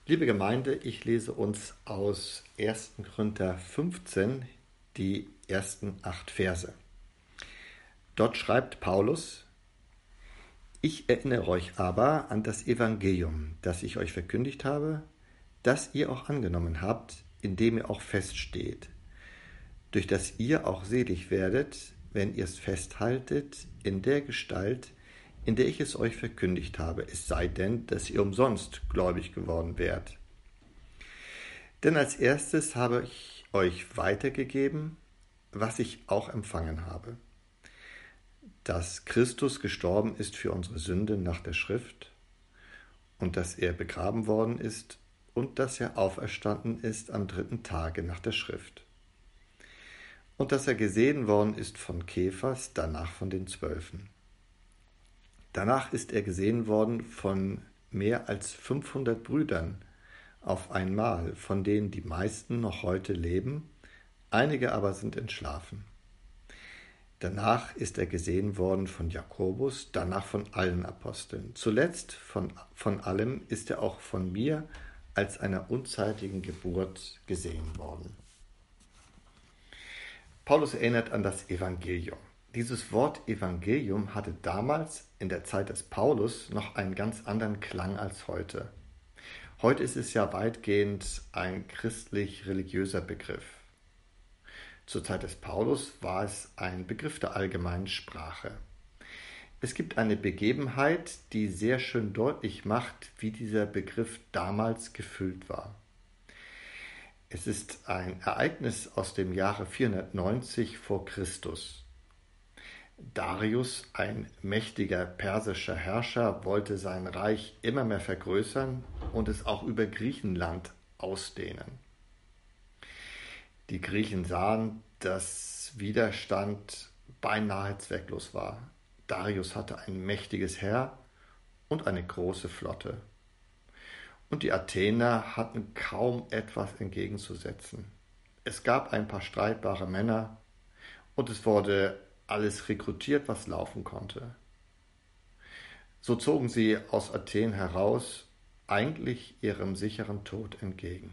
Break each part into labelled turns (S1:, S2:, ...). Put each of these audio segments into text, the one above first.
S1: Liebe Gemeinde, ich lese uns aus 1. Korinther 15 die ersten 8 Verse. Dort schreibt Paulus: Ich erinnere euch aber an das Evangelium, das ich euch verkündigt habe, das ihr auch angenommen habt, in dem ihr auch feststeht, durch das ihr auch selig werdet, wenn ihr es festhaltet in der Gestalt, in der ich es euch verkündigt habe, es sei denn, dass ihr umsonst gläubig geworden wärt. Denn als erstes habe ich euch weitergegeben, was ich auch empfangen habe, dass Christus gestorben ist für unsere Sünden nach der Schrift und dass er begraben worden ist und dass er auferstanden ist am 3. Tage nach der Schrift und dass er gesehen worden ist von Kephas, danach von den 12. Danach ist er gesehen worden von mehr als 500 Brüdern auf einmal, von denen die meisten noch heute leben, einige aber sind entschlafen. Danach ist er gesehen worden von Jakobus, danach von allen Aposteln. Zuletzt von allem ist er auch von mir als einer unzeitigen Geburt gesehen worden. Paulus erinnert an das Evangelium. Dieses Wort Evangelium hatte damals in der Zeit des Paulus noch einen ganz anderen Klang als heute. Heute ist es ja weitgehend ein christlich-religiöser Begriff. Zur Zeit des Paulus war es ein Begriff der allgemeinen Sprache. Es gibt eine Begebenheit, die sehr schön deutlich macht, wie dieser Begriff damals gefüllt war. Es ist ein Ereignis aus dem Jahre 490 vor Christus. Darius, ein mächtiger persischer Herrscher, wollte sein Reich immer mehr vergrößern und es auch über Griechenland ausdehnen. Die Griechen sahen, dass Widerstand beinahe zwecklos war. Darius hatte ein mächtiges Heer und eine große Flotte. Und die Athener hatten kaum etwas entgegenzusetzen. Es gab ein paar streitbare Männer und es wurde alles rekrutiert, was laufen konnte. So zogen sie aus Athen heraus, eigentlich ihrem sicheren Tod entgegen.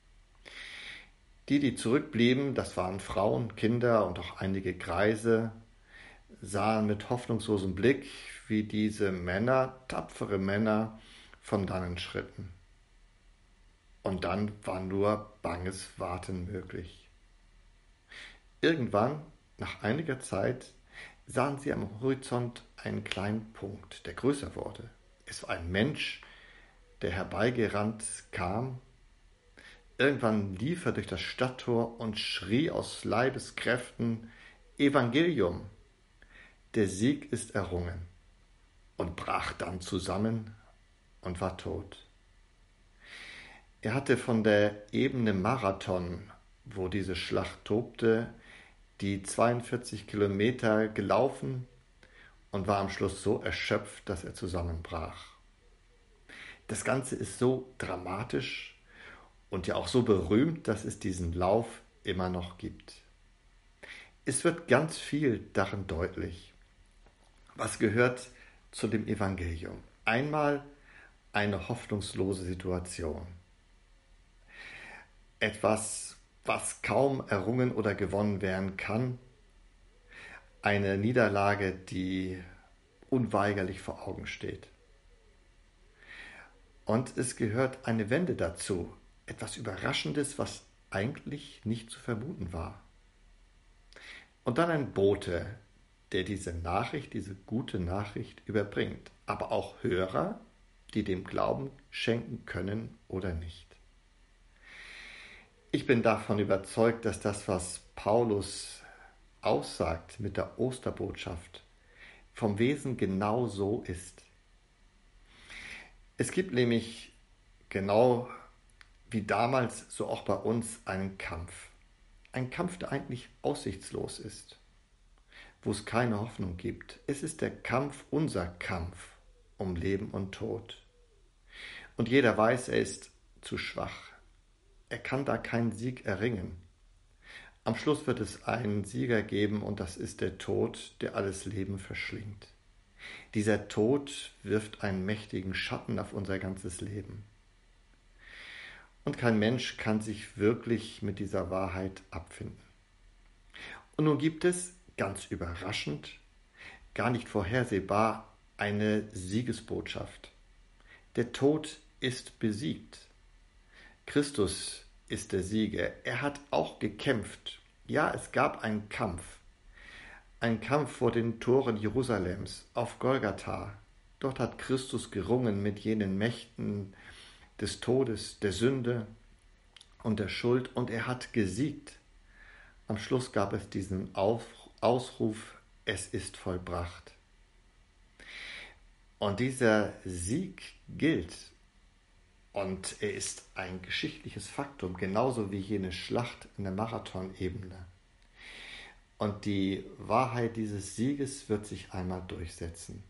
S1: Die zurückblieben, das waren Frauen, Kinder und auch einige Greise, sahen mit hoffnungslosem Blick, wie diese Männer, tapfere Männer, von dannen schritten. Und dann war nur banges Warten möglich. Irgendwann, nach einiger Zeit, sahen sie am Horizont einen kleinen Punkt, der größer wurde. Es war ein Mensch, der herbeigerannt kam. Irgendwann lief er durch das Stadttor und schrie aus Leibeskräften: Evangelium, der Sieg ist errungen, und brach dann zusammen und war tot. Er hatte von der Ebene Marathon, wo diese Schlacht tobte, die 42 Kilometer gelaufen und war am Schluss so erschöpft, dass er zusammenbrach. Das Ganze ist so dramatisch und ja auch so berühmt, dass es diesen Lauf immer noch gibt. Es wird ganz viel darin deutlich. Was gehört zu dem Evangelium? Einmal eine hoffnungslose Situation. Etwas, was kaum errungen oder gewonnen werden kann. Eine Niederlage, die unweigerlich vor Augen steht. Und es gehört eine Wende dazu. Etwas Überraschendes, was eigentlich nicht zu vermuten war. Und dann ein Bote, der diese Nachricht, diese gute Nachricht überbringt. Aber auch Hörer, die dem Glauben schenken können oder nicht. Ich bin davon überzeugt, dass das, was Paulus aussagt mit der Osterbotschaft, vom Wesen genau so ist. Es gibt nämlich genau wie damals, so auch bei uns, einen Kampf. Ein Kampf, der eigentlich aussichtslos ist, wo es keine Hoffnung gibt. Es ist der Kampf, unser Kampf um Leben und Tod. Und jeder weiß, er ist zu schwach. Er kann da keinen Sieg erringen. Am Schluss wird es einen Sieger geben und das ist der Tod, der alles Leben verschlingt. Dieser Tod wirft einen mächtigen Schatten auf unser ganzes Leben. und kein Mensch kann sich wirklich mit dieser Wahrheit abfinden. Und nun gibt es, ganz überraschend, gar nicht vorhersehbar, eine Siegesbotschaft. Der Tod ist besiegt. Christus ist der Sieger. Er hat auch gekämpft. Ja, es gab einen Kampf. Ein Kampf vor den Toren Jerusalems auf Golgatha. Dort hat Christus gerungen mit jenen Mächten des Todes, der Sünde und der Schuld, und er hat gesiegt. Am Schluss gab es diesen Ausruf, es ist vollbracht. Und dieser Sieg gilt. Und er ist ein geschichtliches Faktum, genauso wie jene Schlacht in der Marathonebene. Und die Wahrheit dieses Sieges wird sich einmal durchsetzen.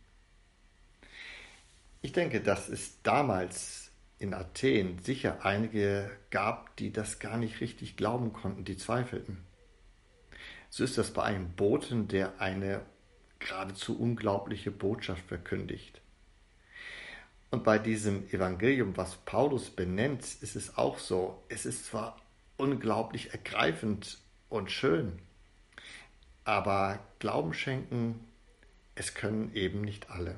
S1: Ich denke, dass es damals in Athen sicher einige gab, die das gar nicht richtig glauben konnten, die zweifelten. So ist das bei einem Boten, der eine geradezu unglaubliche Botschaft verkündigt. Und bei diesem Evangelium, was Paulus benennt, ist es auch so. Es ist zwar unglaublich ergreifend und schön, aber Glauben schenken, es können eben nicht alle.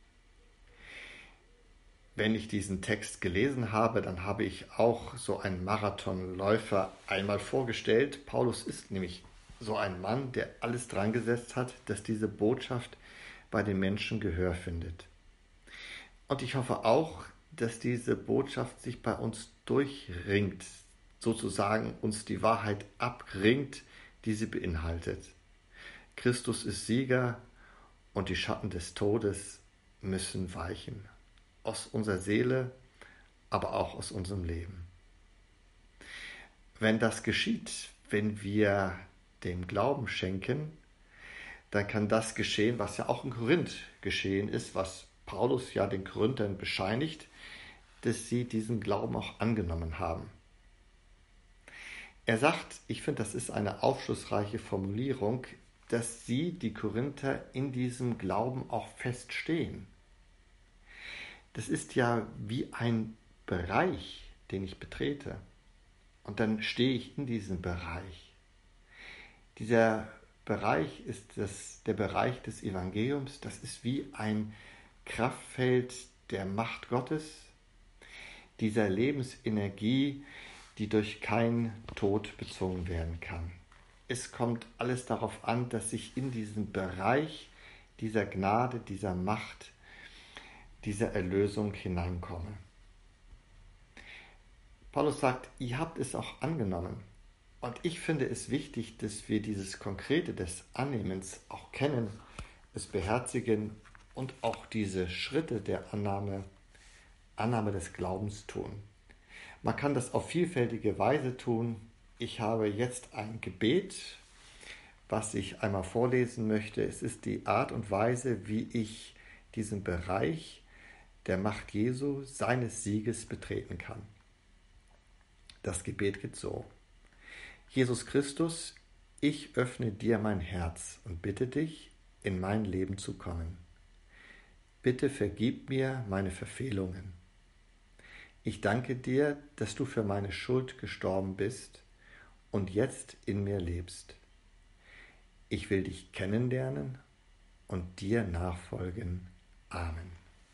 S1: Wenn ich diesen Text gelesen habe, dann habe ich auch so einen Marathonläufer einmal vorgestellt. Paulus ist nämlich so ein Mann, der alles dran gesetzt hat, dass diese Botschaft bei den Menschen Gehör findet. Und ich hoffe auch, dass diese Botschaft sich bei uns durchringt, sozusagen uns die Wahrheit abringt, die sie beinhaltet. Christus ist Sieger und die Schatten des Todes müssen weichen. Aus unserer Seele, aber auch aus unserem Leben. Wenn das geschieht, wenn wir dem Glauben schenken, dann kann das geschehen, was ja auch in Korinth geschehen ist, was Paulus ja den Korinthern bescheinigt, dass sie diesen Glauben auch angenommen haben. Er sagt, ich finde, das ist eine aufschlussreiche Formulierung, dass sie, die Korinther, in diesem Glauben auch feststehen. Das ist ja wie ein Bereich, den ich betrete. Und dann stehe ich in diesem Bereich. Dieser Bereich ist der Bereich des Evangeliums. Das ist wie ein Kraftfeld der Macht Gottes, dieser Lebensenergie, die durch keinen Tod bezwungen werden kann. Es kommt alles darauf an, dass ich in diesen Bereich dieser Gnade, dieser Macht, dieser Erlösung hineinkomme. Paulus sagt, ihr habt es auch angenommen. Und ich finde es wichtig, dass wir dieses Konkrete des Annehmens auch kennen, es beherzigen und auch diese Schritte der Annahme des Glaubens tun. Man kann das auf vielfältige Weise tun. Ich habe jetzt ein Gebet, was ich einmal vorlesen möchte. Es ist die Art und Weise, wie ich diesen Bereich der Macht Jesu, seines Sieges betreten kann. Das Gebet geht so. Jesus Christus, ich öffne dir mein Herz und bitte dich, in mein Leben zu kommen. Bitte vergib mir meine Verfehlungen. Ich danke dir, dass du für meine Schuld gestorben bist und jetzt in mir lebst. Ich will dich kennenlernen und dir nachfolgen. Amen.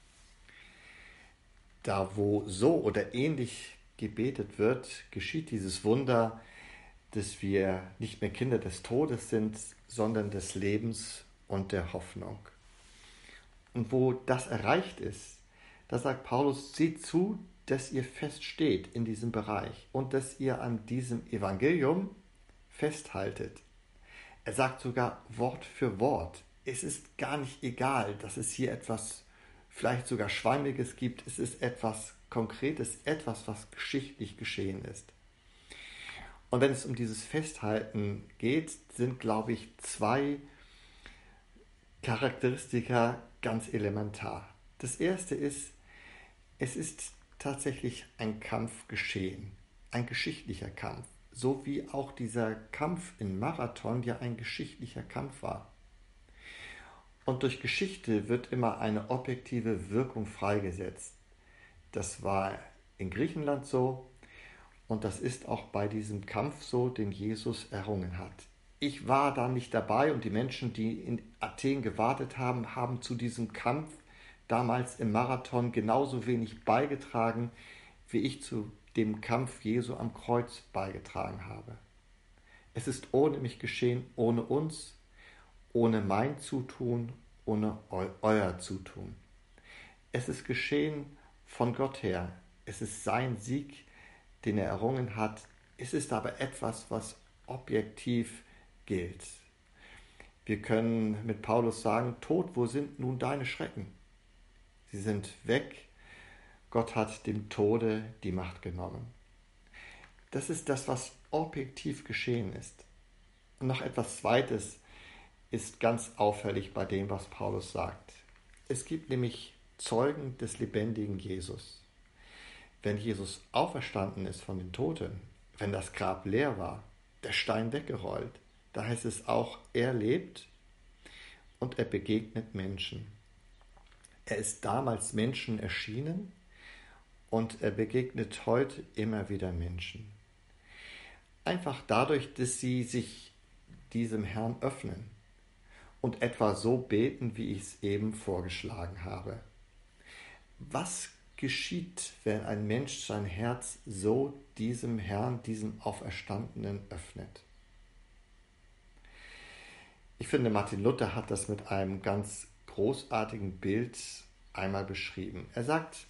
S1: Da, wo so oder ähnlich gebetet wird, geschieht dieses Wunder, dass wir nicht mehr Kinder des Todes sind, sondern des Lebens und der Hoffnung. Und wo das erreicht ist, da sagt Paulus, seht zu, dass ihr feststeht in diesem Bereich und dass ihr an diesem Evangelium festhaltet. Er sagt sogar Wort für Wort. Es ist gar nicht egal, dass es hier etwas vielleicht sogar Schwammiges gibt. Es ist etwas Konkretes, etwas, was geschichtlich geschehen ist. Und wenn es um dieses Festhalten geht, sind, glaube ich, zwei Charakteristika ganz elementar. Das erste ist, es ist tatsächlich ein Kampf geschehen, ein geschichtlicher Kampf, so wie auch dieser Kampf in Marathon ja ein geschichtlicher Kampf war. Und durch Geschichte wird immer eine objektive Wirkung freigesetzt. Das war in Griechenland so Und das ist auch bei diesem Kampf so, den Jesus errungen hat. Ich war da nicht dabei und die Menschen, die in Athen gewartet haben, haben zu diesem Kampf damals im Marathon genauso wenig beigetragen, wie ich zu dem Kampf Jesu am Kreuz beigetragen habe. Es ist ohne mich geschehen, ohne uns, ohne mein Zutun, ohne euer Zutun. Es ist geschehen von Gott her. Es ist sein Sieg, den er errungen hat. Es ist aber etwas, was objektiv gilt. Wir können mit Paulus sagen, Tod, wo sind nun deine Schrecken? Sie sind weg. Gott hat dem Tode die Macht genommen. Das ist das, was objektiv geschehen ist. Und noch etwas Zweites ist ganz auffällig bei dem, was Paulus sagt. Es gibt nämlich Zeugen des lebendigen Jesus. Wenn Jesus auferstanden ist von den Toten, wenn das Grab leer war, der Stein weggerollt, da heißt es auch, er lebt und er begegnet Menschen. Er ist damals Menschen erschienen und er begegnet heute immer wieder Menschen. Einfach dadurch, dass sie sich diesem Herrn öffnen und etwa so beten, wie ich es eben vorgeschlagen habe. Was geschieht, wenn ein Mensch sein Herz so diesem Herrn, diesem Auferstandenen öffnet? Ich finde, Martin Luther hat das mit einem ganz großartigen Bild einmal beschrieben. Er sagt,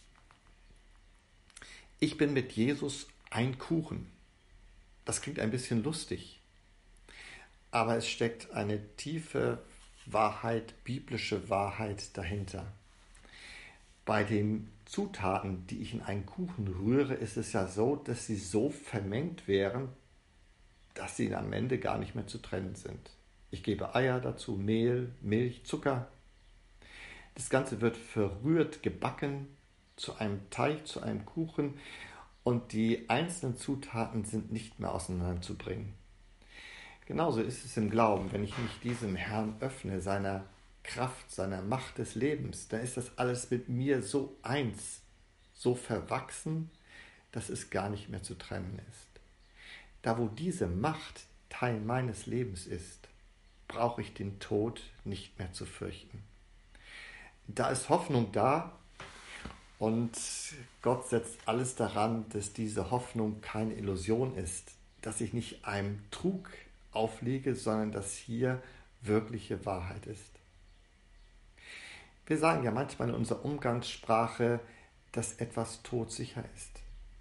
S1: ich bin mit Jesus ein Kuchen. Das klingt ein bisschen lustig, aber es steckt eine tiefe Wahrheit, biblische Wahrheit dahinter. Bei den Zutaten, die ich in einen Kuchen rühre, ist es ja so, dass sie so vermengt wären, dass sie am Ende gar nicht mehr zu trennen sind. Ich gebe Eier dazu, Mehl, Milch, Zucker. Das Ganze wird verrührt, gebacken zu einem Teig, zu einem Kuchen und die einzelnen Zutaten sind nicht mehr auseinanderzubringen. Genauso ist es im Glauben, wenn ich mich diesem Herrn öffne, seiner Kraft, seiner Macht des Lebens, dann ist das alles mit mir so eins, so verwachsen, dass es gar nicht mehr zu trennen ist. Da wo diese Macht Teil meines Lebens ist, brauche ich den Tod nicht mehr zu fürchten. Da ist Hoffnung da und Gott setzt alles daran, dass diese Hoffnung keine Illusion ist, dass ich nicht einem Trug aufliege, sondern dass hier wirkliche Wahrheit ist. Wir sagen ja manchmal in unserer Umgangssprache, dass etwas todsicher ist.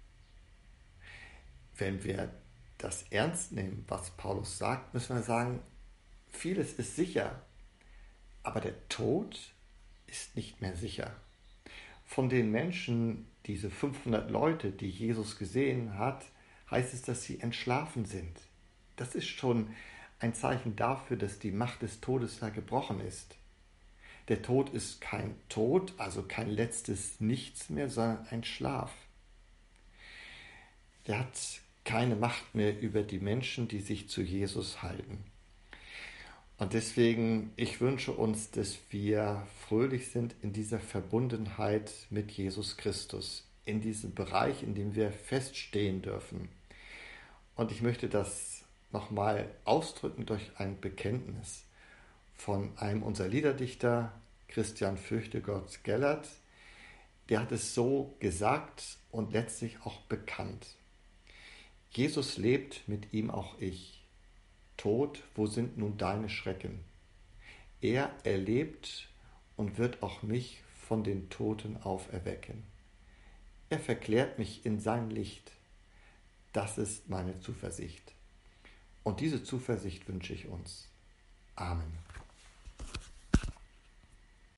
S1: Wenn wir das ernst nehmen, was Paulus sagt, müssen wir sagen, vieles ist sicher, aber der Tod ist nicht mehr sicher. Von den Menschen, diese 500 Leute, die Jesus gesehen hat, heißt es, dass sie entschlafen sind. Das ist schon ein Zeichen dafür, dass die Macht des Todes da gebrochen ist. Der Tod ist kein Tod, also kein letztes Nichts mehr, sondern ein Schlaf. Der hat keine Macht mehr über die Menschen, die sich zu Jesus halten. Und deswegen, ich wünsche uns, dass wir fröhlich sind in dieser Verbundenheit mit Jesus Christus, in diesem Bereich, in dem wir feststehen dürfen. Und ich möchte das nochmal ausdrücken durch ein Bekenntnis von einem unserer Liederdichter, Christian Fürchtegott Gellert. Der hat es so gesagt und letztlich auch bekannt. Jesus lebt, mit ihm auch ich. Tod, wo sind nun deine Schrecken? Er erlebt und wird auch mich von den Toten auferwecken. Er verklärt mich in sein Licht. Das ist meine Zuversicht. Und diese Zuversicht wünsche ich uns. Amen.